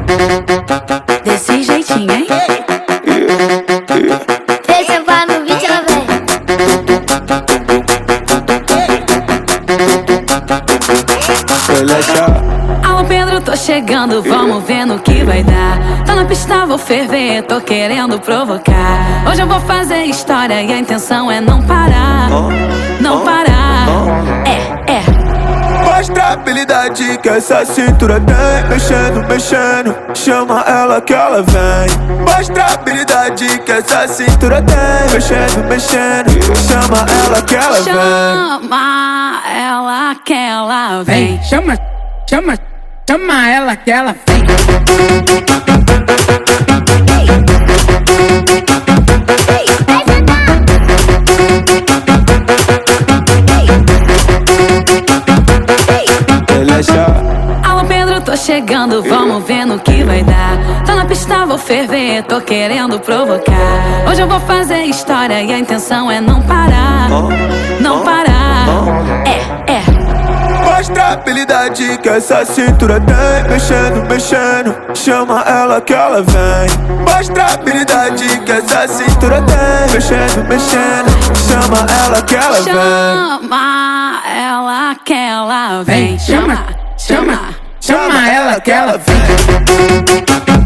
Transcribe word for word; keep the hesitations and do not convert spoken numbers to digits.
Desse jeitinho, hein? Deixa pra no vídeo, ela vem. Alô Pedro, tô chegando, vamos ver no que vai dar. Tá na pista, vou ferver, tô querendo provocar. Hoje eu vou fazer história e a intenção é não parar. Não parar, é, é. Mostra a habilidade que essa cintura tem. Mexendo, mexendo, chama ela que ela vem. Mostra a habilidade que essa cintura tem. Mexendo, mexendo, chama ela que ela vem. Chama ela que ela vem. Vem, chama, chama, chama ela que ela vem. Alô Pedro, tô chegando, vamos ver no que vai dar. Tá na pista, vou ferver, tô querendo provocar. Hoje eu vou fazer história e a intenção é não parar. Não parar, é, é. Mostra a habilidade que essa cintura tem. Mexendo, mexendo, chama ela que ela vem. Mostra a habilidade que essa cintura tem. Mexendo, mexendo, chama ela que ela vem. Chama ela que ela vem. Vem, chama, chama, chama ela que ela vem.